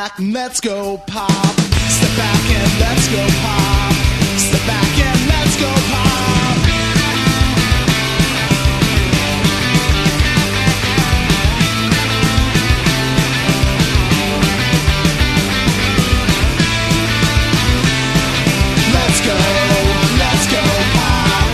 back and let's go pop. Step back and let's go pop. Step back and let's go pop. Let's go pop.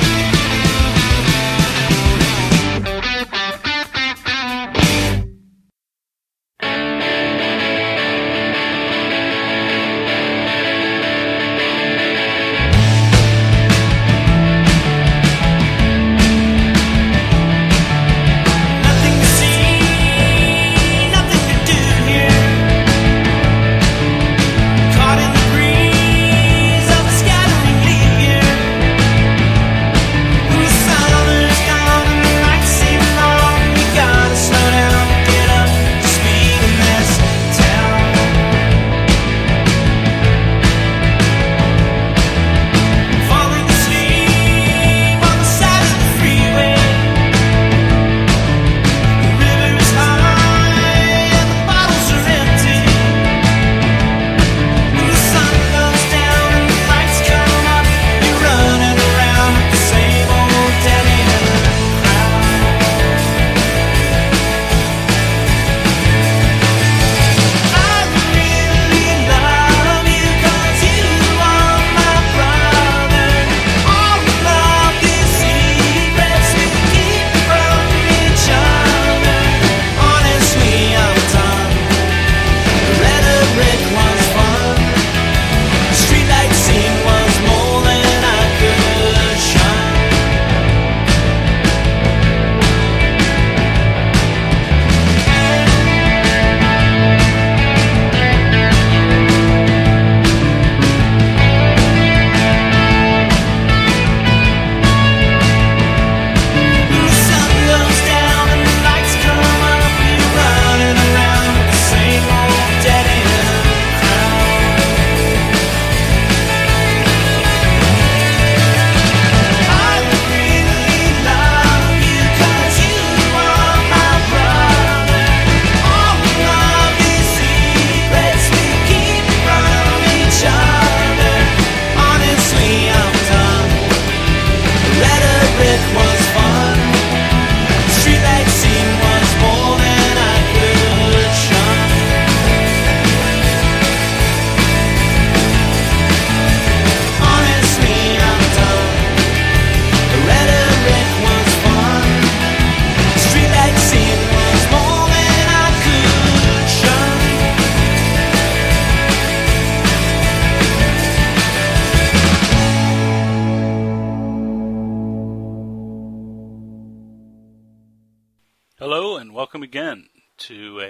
Hello and welcome again to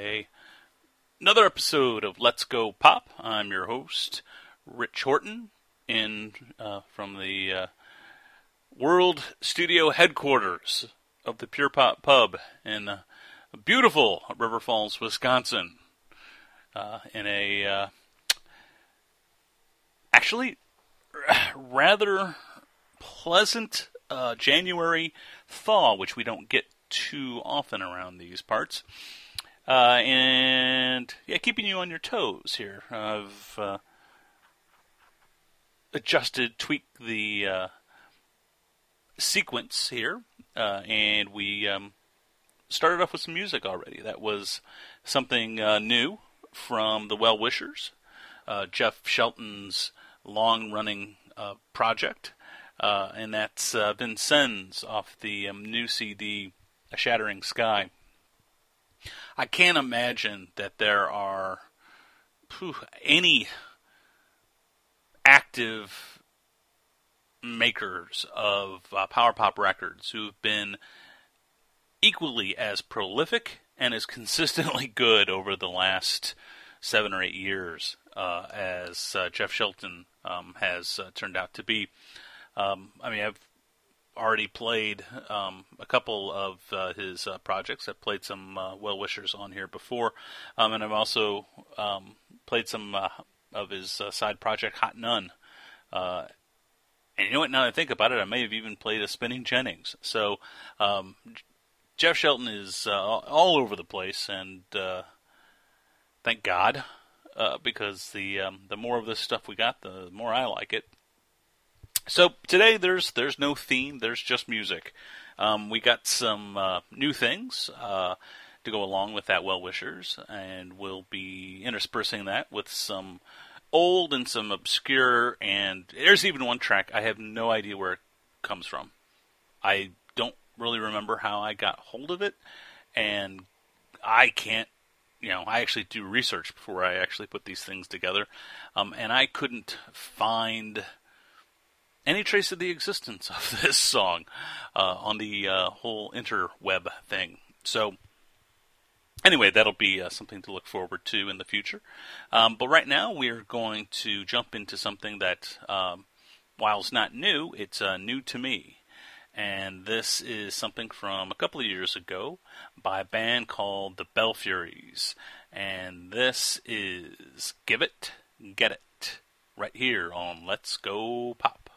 another episode of Let's Go Pop. I'm your host, Rich Horton, from the world studio headquarters of the Pure Pop Pub in beautiful River Falls, Wisconsin, in a actually rather pleasant January thaw, which we don't get too often around these parts, and keeping you on your toes here. I've tweaked the sequence here, and we started off with some music already. That was something new from the Well Wishers, Jeff Shelton's long-running project, and that's Vincennes off the new CD, A Shattering Sky. I can't imagine that there are any active makers of power pop records who've been equally as prolific and as consistently good over the last 7 or 8 years as Jeff Shelton has turned out to be. I've already played a couple of his projects. I've played some Well Wishers on here before, and I've also played some of his side project, Hot Nun. And you know what, now that I think about it, I may have even played a Spinning Jennings. So Jeff Shelton is all over the place, and thank God. because the more of this stuff we got, the more I like it. So today there's no theme, there's just music. We got some new things to go along with that Well Wishers, and we'll be interspersing that with some old and some obscure, and there's even one track I have no idea where it comes from. I don't really remember how I got hold of it, and I can't, I actually do research before I actually put these things together, and I couldn't find any trace of the existence of this song on the whole interweb thing. So anyway, that'll be something to look forward to in the future. But right now, we're going to jump into something that, while it's not new, it's new to me. And this is something from a couple of years ago by a band called the Belfuries. And this is Give It, Get It, right here on Let's Go Pop.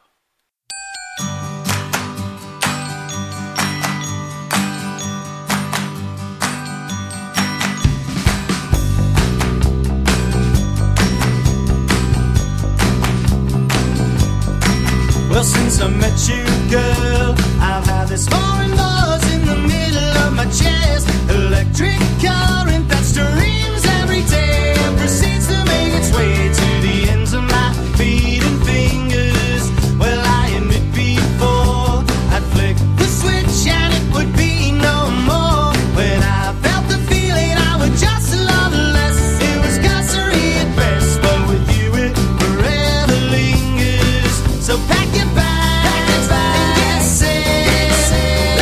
Well, since I met you, girl, I've had this foreign buzz in the middle of my chest. Electric current that streams every day and proceeds to make its way to the ends of my feet and fingers. Well, I admit before I'd flick the switch and it would be no more. When I felt the feeling, I would just love less. It was cursory at best, but with you it forever lingers. So pack your bags and get set.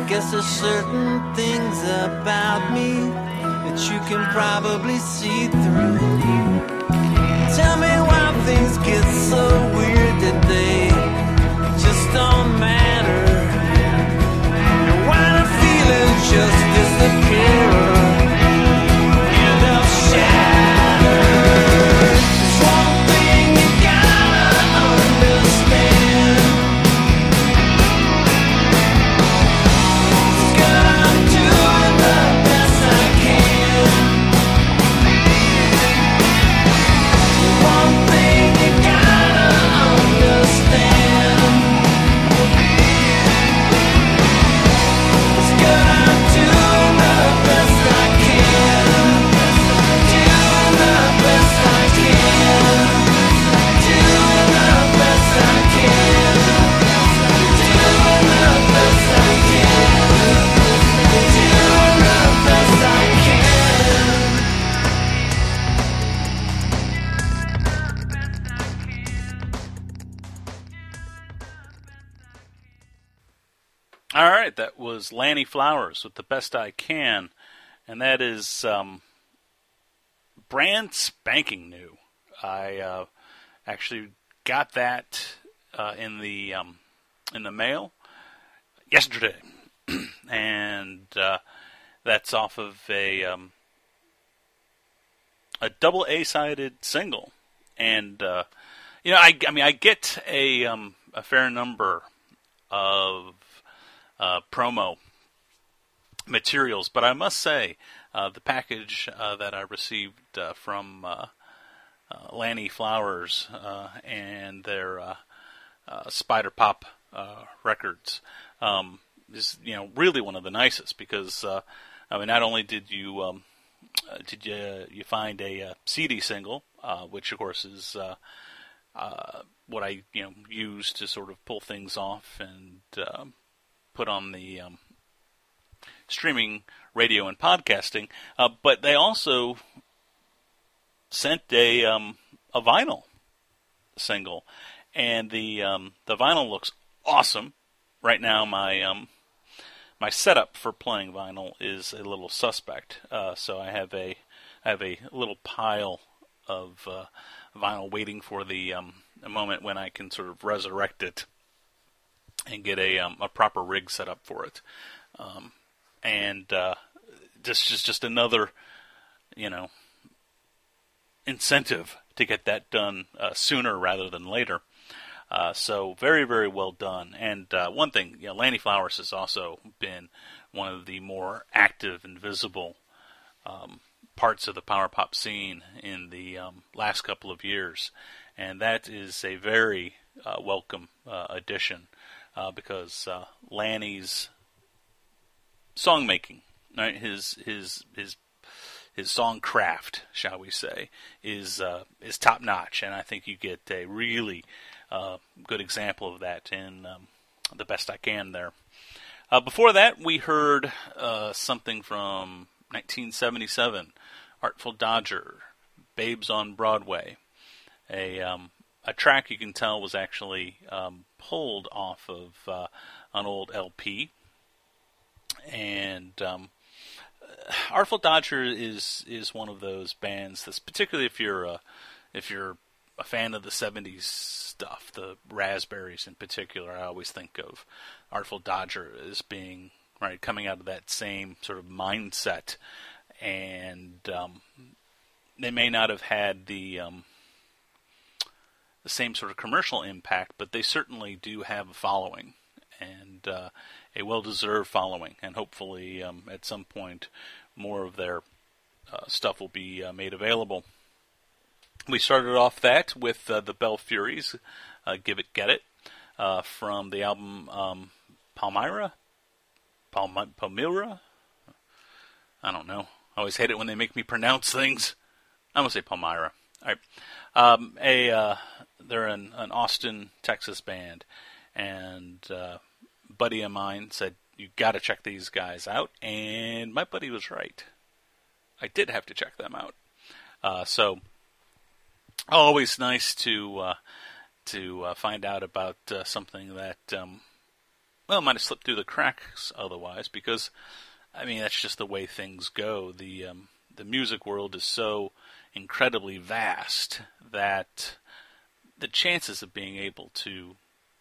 guess there's certain things about me that you can probably see through. Tell me why things get so weird that they just don't matter, and why the feelings just disappear, end up shattered. There's one thing you gotta understand. It's good, I'm doing the best I can. One thing you gotta understand. It's good, I'm doing the best I can. Doing the best I can. Doing the best I can. Doing the best I can. Doing the best I can. All right, that was Lanny Flowers with The Best I Can, and that is brand spanking new. I actually got that in the mail yesterday, and that's off of a double A-sided single, and I mean I get a fair number of promo materials, but I must say the package that I received from Lanny Flowers and their Spider Pop records is really one of the nicest, because I mean, not only did you find a CD single, which of course is what I use to sort of pull things off and put on the streaming radio and podcasting, but they also sent a vinyl single, and the vinyl looks awesome. Right now, my setup for playing vinyl is a little suspect, so I have a little pile of vinyl waiting for the a moment when I can sort of resurrect it and get a proper rig set up for it, and just another incentive to get that done sooner rather than later. So very, very well done. And one thing, Lanny Flowers has also been one of the more active and visible parts of the power pop scene in the last couple of years, and that is a very welcome addition. Because Lanny's songmaking, right, his song craft, shall we say, is top notch, and I think you get a really good example of that in The Best I Can there. Before that, we heard something from 1977, Artful Dodger, Babes on Broadway, a track you can tell was actually pulled off of an old LP. And Artful Dodger is one of those bands that's, particularly if you're a fan of the 70s stuff, the Raspberries in particular, I always think of Artful Dodger as being coming out of that same sort of mindset. And they may not have had the same sort of commercial impact, but they certainly do have a following, and a well-deserved following, and hopefully at some point more of their stuff will be made available. We started off that with the Bell Furies, Give It, Get It, from the album Palmyra? I don't know. I always hate it when they make me pronounce things. I'm going to say Palmyra. All right. They're an Austin, Texas band, and a buddy of mine said, you got to check these guys out, and my buddy was right. I did have to check them out. So always nice to find out about something that well, it might have slipped through the cracks otherwise, because, I mean, that's just the way things go. The music world is so incredibly vast that the chances of being able to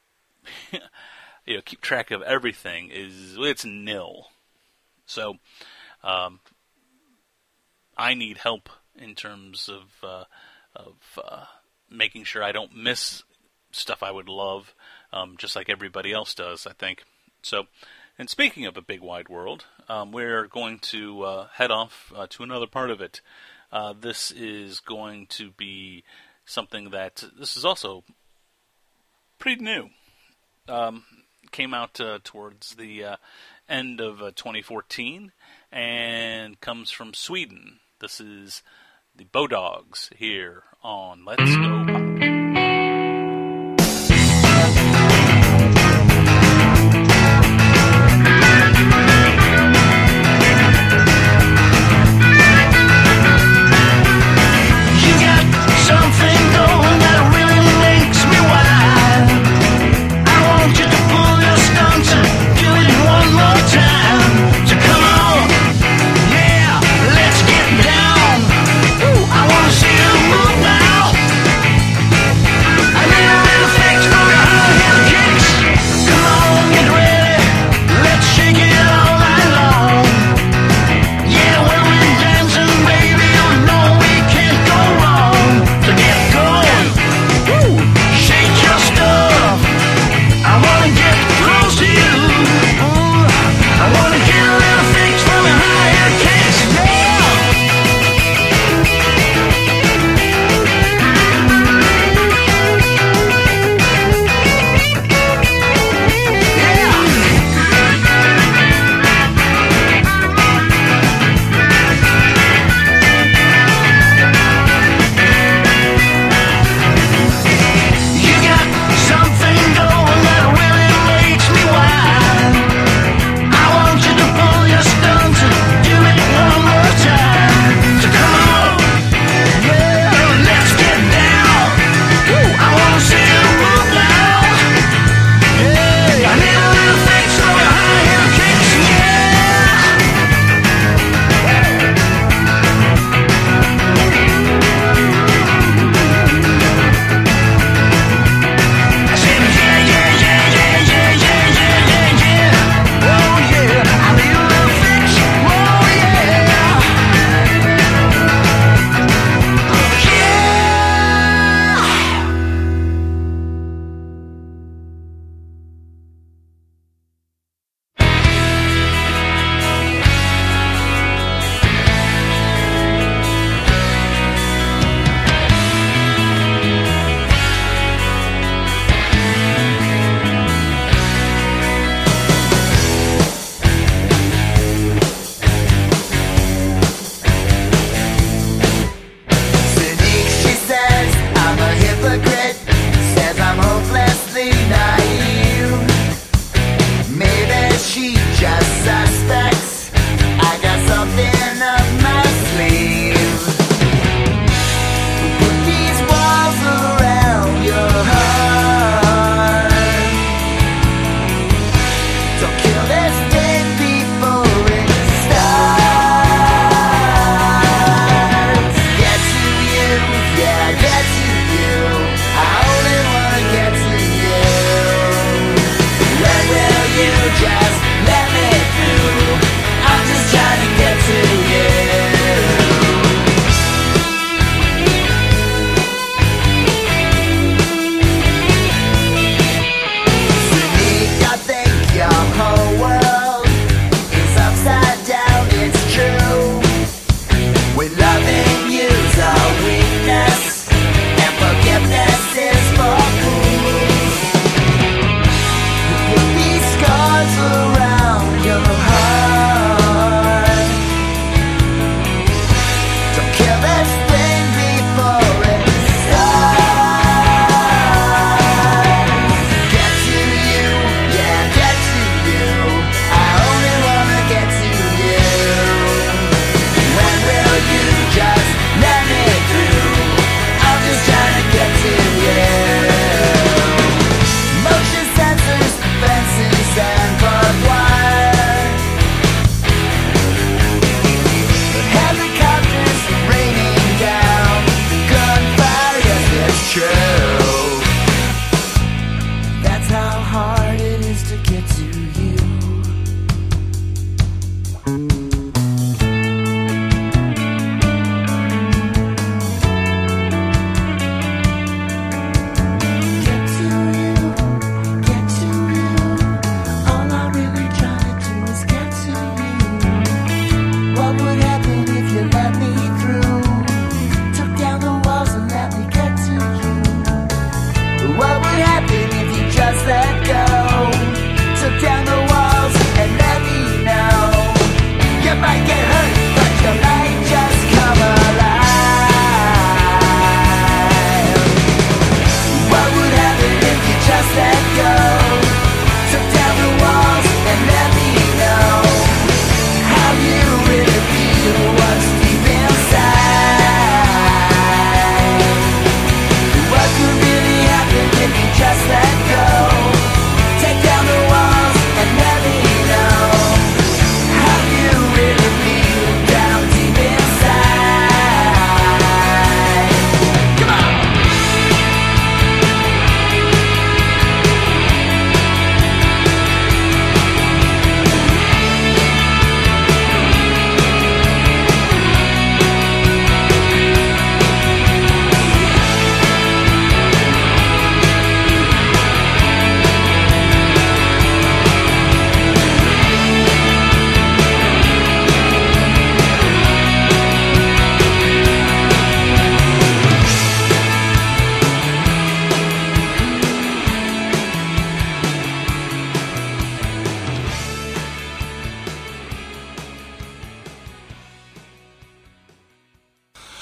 keep track of everything it's nil. So I need help in terms of making sure I don't miss stuff I would love, just like everybody else does, I think. So, and speaking of a big wide world, we're going to head off to another part of it. This is going to be something this is also pretty new. Came out towards the end of 2014 and comes from Sweden. This is the Bodogs here on Let's Go Pop. Let's get down. Ooh, I wanna see you move now.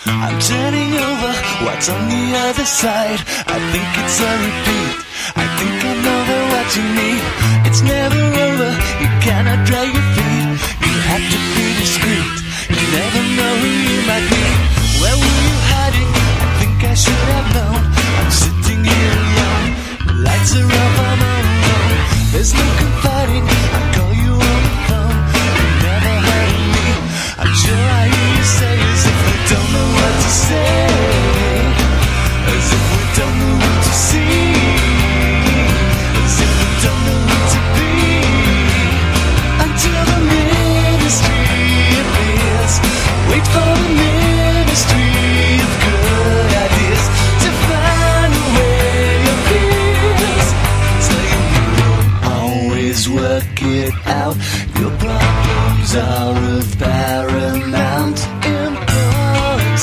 I'm turning over, what's on the other side? I think it's a repeat. I think I know that what you need. It's never over, you cannot drag your feet. You have to be discreet. You never know who you might meet. Where were you hiding? I think I should have known. I'm sitting here alone. The lights are off, I'm all alone. There's no confiding. I call you on the phone. You never heard me. I'm sure I hear you say as if we don't know what to say. As if we don't know who to see. As if we don't know who to be. Until the ministry appears. Wait for the ministry of good ideas to find a way of peace. So you will always work it out. Your problems are of paramount importance.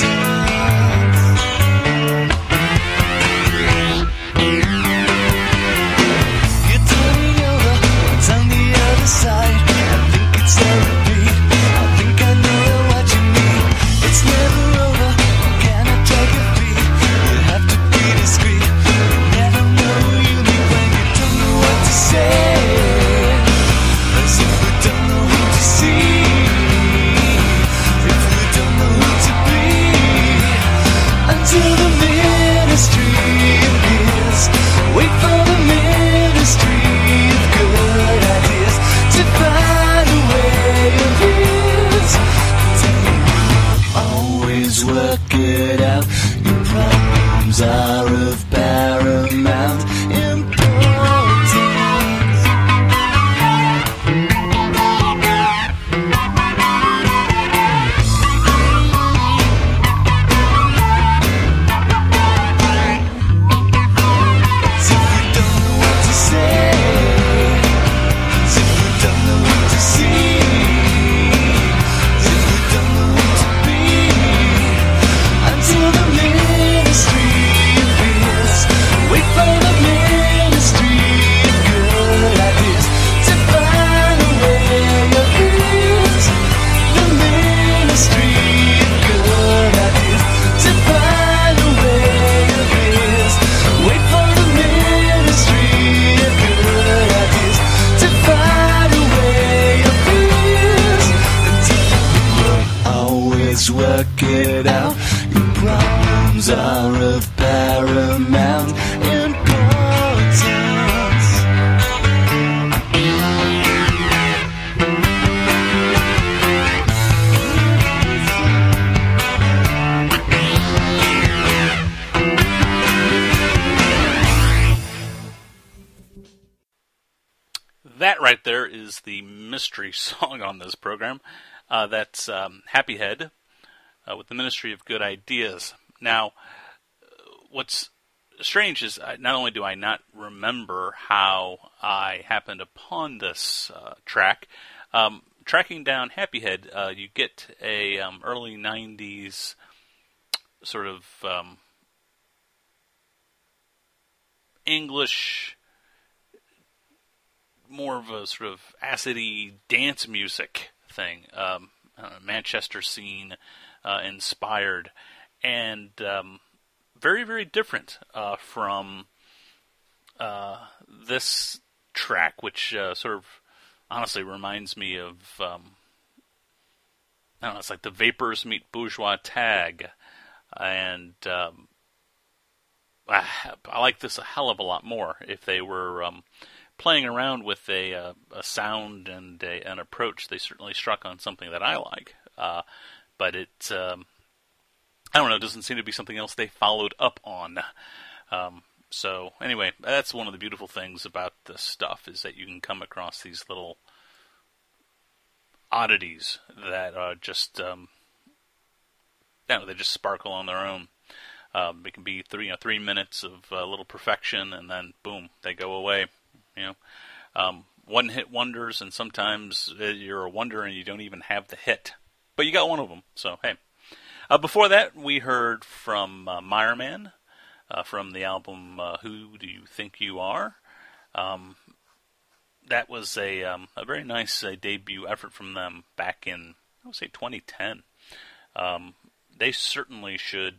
You're turning over, what's on the other side? I think it's a repeat. I think I know what you need. It's never over, you cannot drag your feet. You have to be discreet. You never know who you need when you don't know what to say. As if we don't know who to see. If we don't know who to be. Until the ministry appears. Wait for the ministry of good ideas to find a way of ease. Always work it out. Your problems are of paramount importance. As if we don't know what to say. As if we don't know what to see. As if we don't know what to be. Until the ministry appears. Wait for the ministry of good ideas to find a way of peace. The ministry of good ideas to find a way of peace. Wait for the ministry of good ideas to find a way of peace. Until you will always work it out. Your problems are of paramount importance. That right there is the mystery song on this program. That's Happy Head with the Ministry of Good Ideas. Now, what's strange is not only do I not remember how I happened upon this track, tracking down Happy Head, you get a early 90s sort of English, more of a sort of acidy dance music thing, Manchester scene inspired, and very, very different from this track, which sort of honestly reminds me of, I don't know, it's like the Vapors meet Bourgeois Tag, and I like this a hell of a lot more if they were playing around with a sound and an approach. They certainly struck on something that I like, but it, I don't know, it doesn't seem to be something else they followed up on. So anyway, that's one of the beautiful things about this stuff, is that you can come across these little oddities that are just, they just sparkle on their own. It can be 3 minutes of little perfection, and then boom, they go away. One-hit wonders, and sometimes you're a wonder and you don't even have the hit, but you got one of them. So hey, before that we heard from Mireman from the album "Who Do You Think You Are." That was a very nice debut effort from them back in, I would say, 2010. they certainly should.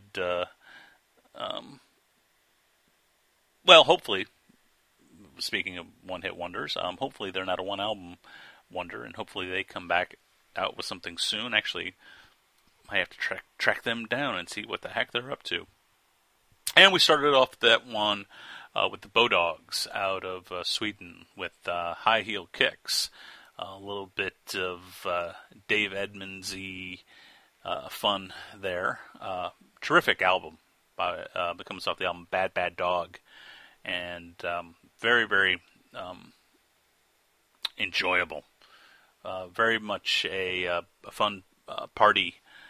Well, hopefully, speaking of one-hit wonders, hopefully they're not a one-album wonder, and hopefully they come back out with something soon. Actually, I have to track them down and see what the heck they're up to. And we started off that one with the Bodogs out of Sweden with High Heel Kicks. A little bit of Dave Edmunds-y fun there. Terrific album. That comes off the album Bad Bad Dog. And very, very enjoyable. Very much a fun party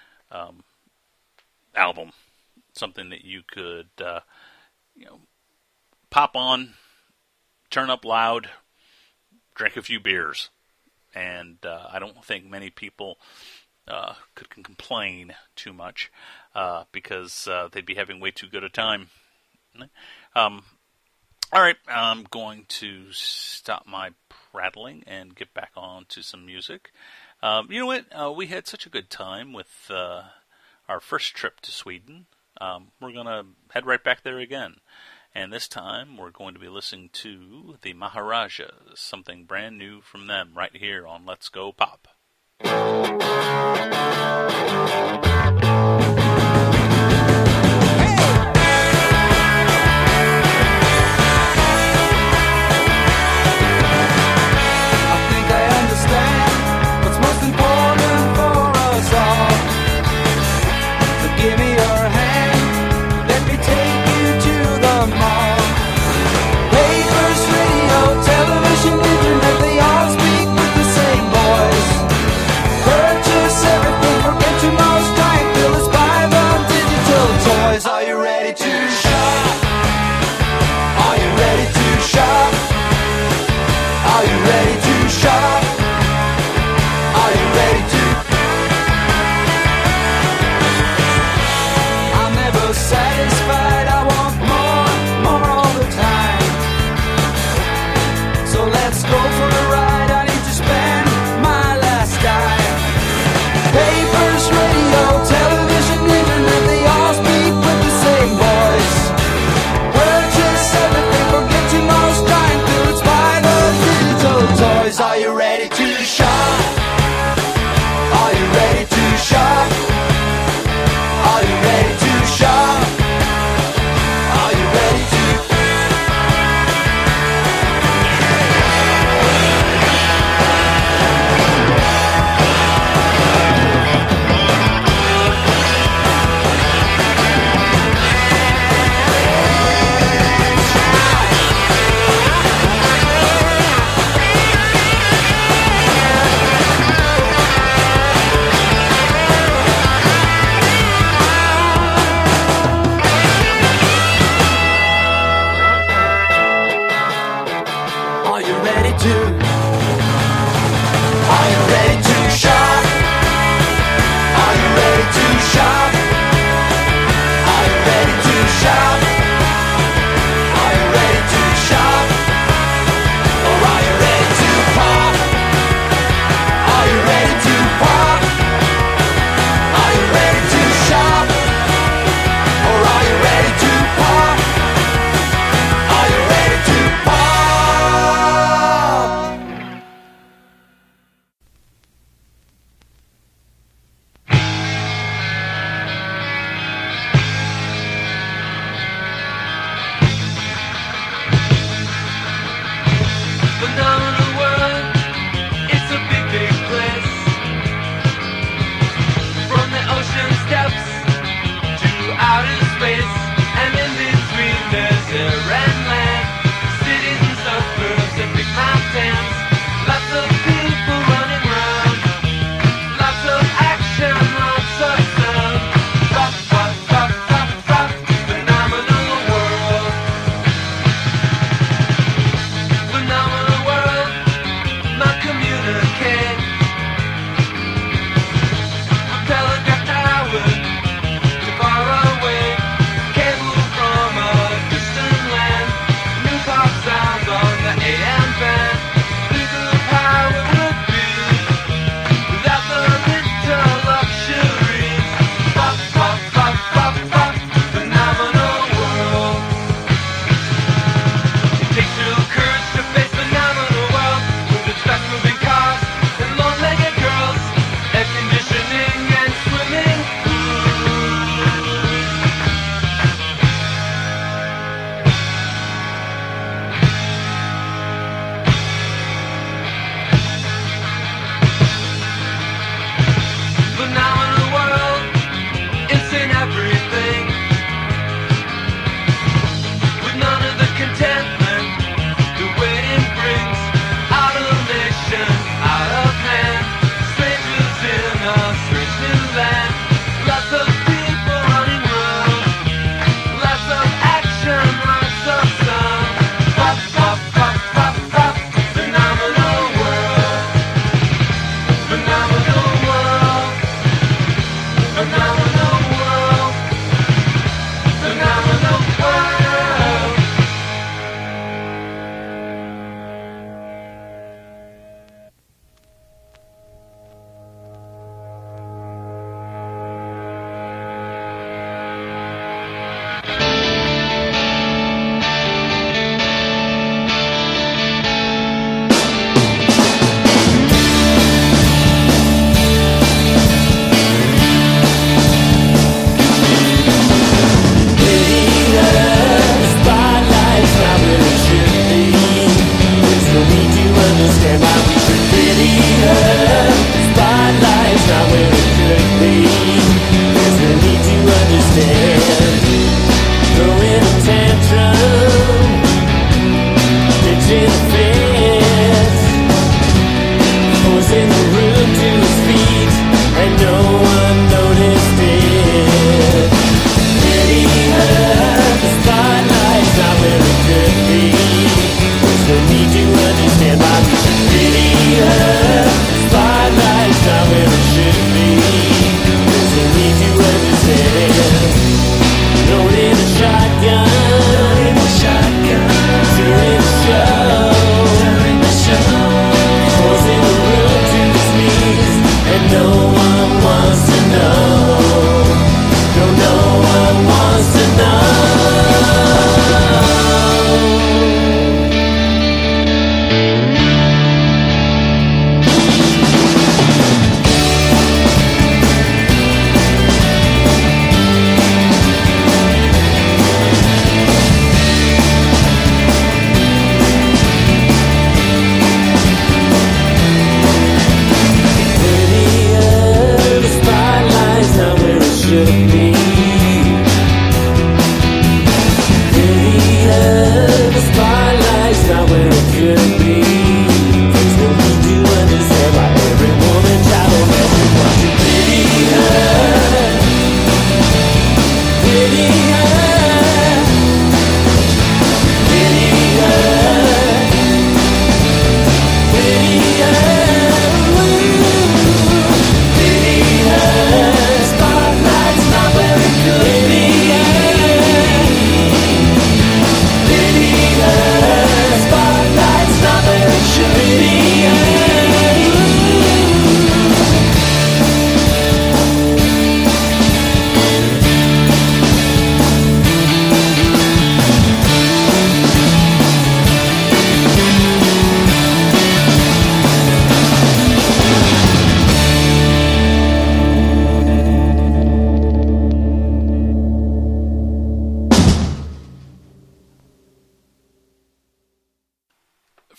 album. Something that you could pop on, turn up loud, drink a few beers. And I don't think many people could complain too much because they'd be having way too good a time. All right, I'm going to stop my prattling and get back on to some music. You know what? We had such a good time with our first trip to Sweden. We're going to head right back there again. And this time, we're going to be listening to the Maharajas, something brand new from them right here on Let's Go Pop. Television, internet, they all speak with the same voice. Purchase everything.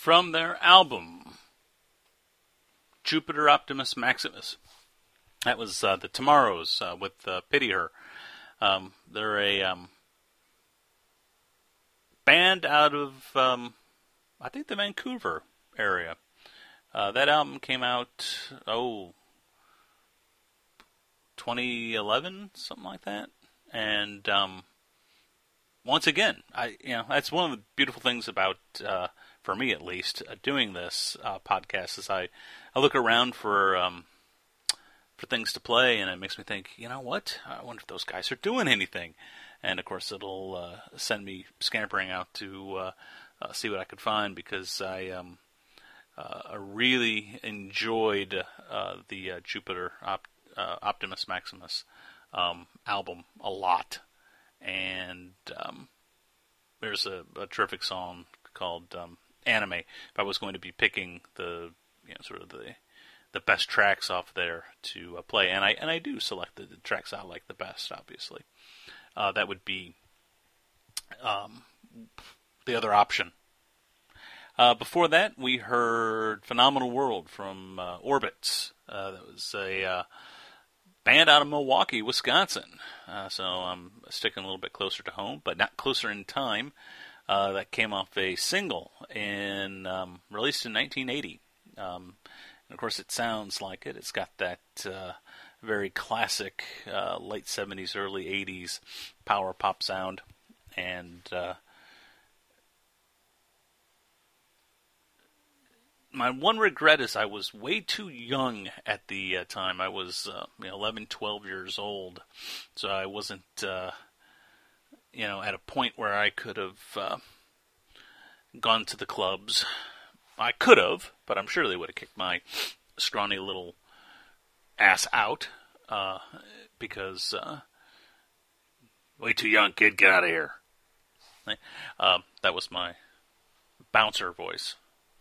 from their album, Jupiter Optimus Maximus. That was the Tomorrows with Pity Her. They're a band out of, I think, the Vancouver area. That album came out, 2011, something like that. And once again, that's one of the beautiful things about, for me at least, doing this podcast is I look around for things to play, and it makes me think, you know what? I wonder if those guys are doing anything. And of course, it'll send me scampering out to see what I could find, because I really enjoyed the Jupiter Optimus Maximus album a lot. And there's a terrific song called Anime. If I was going to be picking the best tracks off there to play, and I do select the tracks I like the best, obviously. That would be the other option. Before that, we heard Phenomenal World from Orbits. That was a band out of Milwaukee, Wisconsin. So I'm sticking a little bit closer to home, but not closer in time. That came off a single released in 1980. And of course, it sounds like it. It's got that very classic late 70s, early 80s power pop sound. And my one regret is I was way too young at the time. I was 11, 12 years old. So I wasn't, at a point where I could have gone to the clubs. I could have, but I'm sure they would have kicked my scrawny little ass out, because way too young, kid, get out of here. That was my bouncer voice.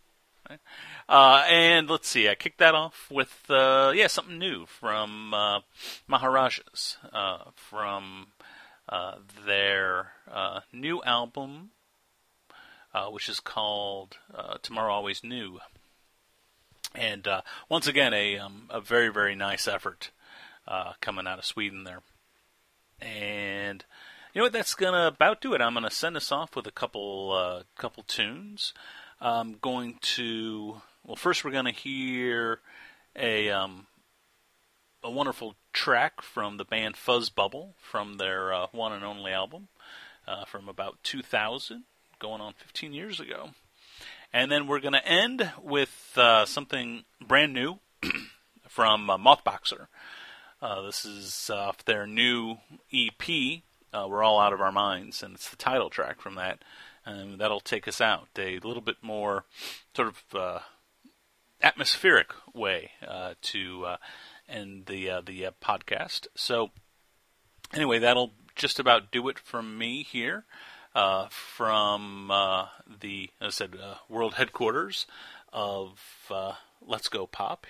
And let's see, I kicked that off with something new from Maharajas, from their new album, which is called Tomorrow Always New. And once again, a very, very nice effort coming out of Sweden there. And you know what? That's gonna about do it. I'm gonna send us off with a couple tunes. I'm going to first we're gonna hear a wonderful track from the band Fuzzbubble from their one and only album from about 2000, going on 15 years ago. And then we're going to end with something brand new from Mothboxer. This is off their new EP, We're All Out of Our Minds, and it's the title track from that. And that'll take us out a little bit more sort of atmospheric way to end the podcast. So anyway, that'll just about do it from me here. From the, as I said, world headquarters of Let's Go Pop.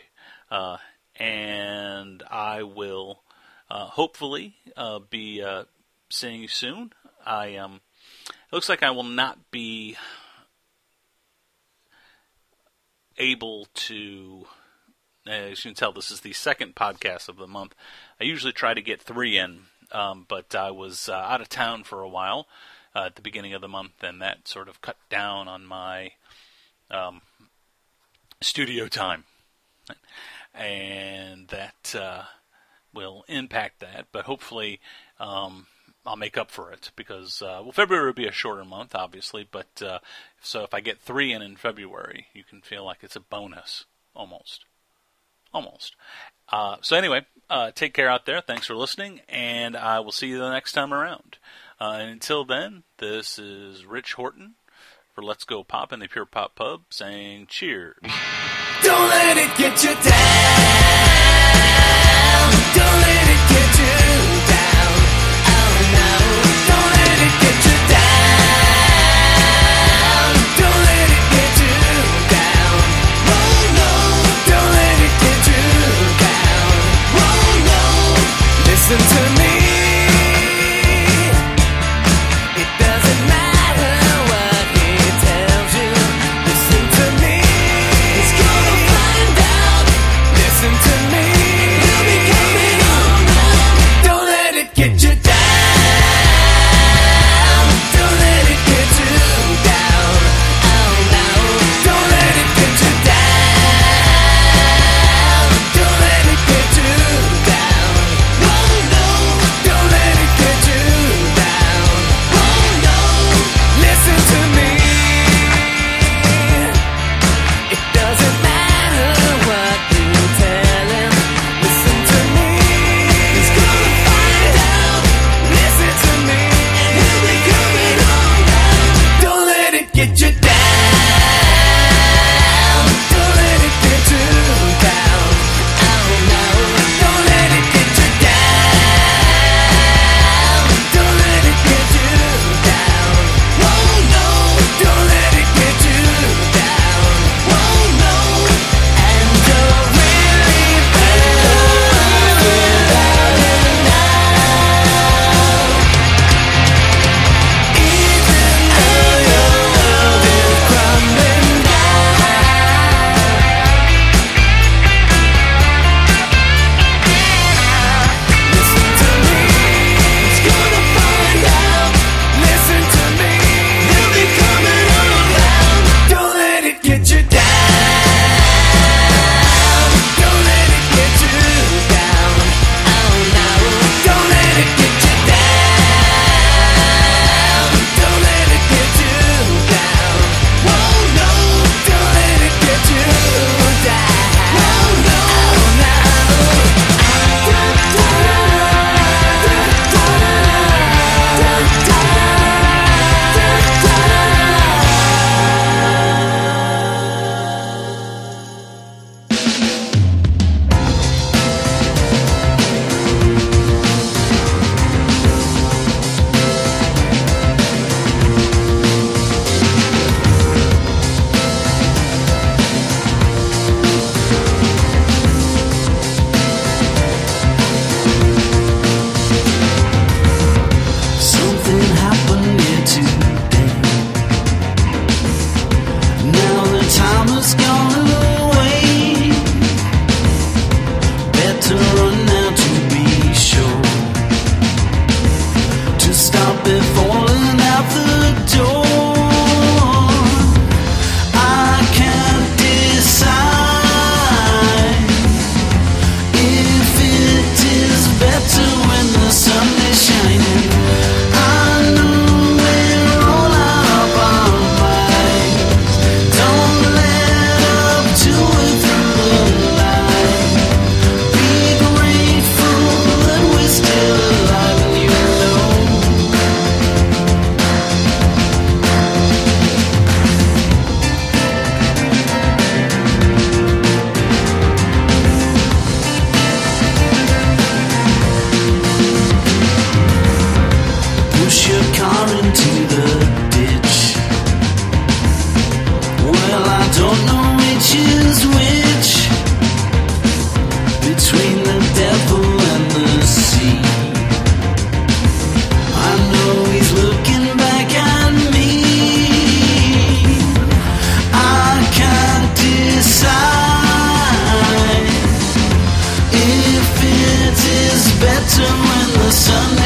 And I will hopefully be seeing you soon. It looks like I will not be able to, as you can tell, this is the second podcast of the month. I usually try to get 3 in, but I was out of town for a while at the beginning of the month, and that sort of cut down on my studio time. And that will impact that, but hopefully I'll make up for it, because February will be a shorter month, obviously, but so if I get 3 in February, you can feel like it's a bonus, almost. So anyway, take care out there. Thanks for listening, and I will see you the next time around. And until then, this is Rich Horton for Let's Go Pop in the Pure Pop Pub, saying cheers. Don't let it get you down. Don't let it get you down. Oh no. Don't let it get you down. Don't let it get you down. Oh no. Don't let it get you down. Oh no. Listen to me. It doesn't matter what he tells you. Listen to me.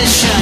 session.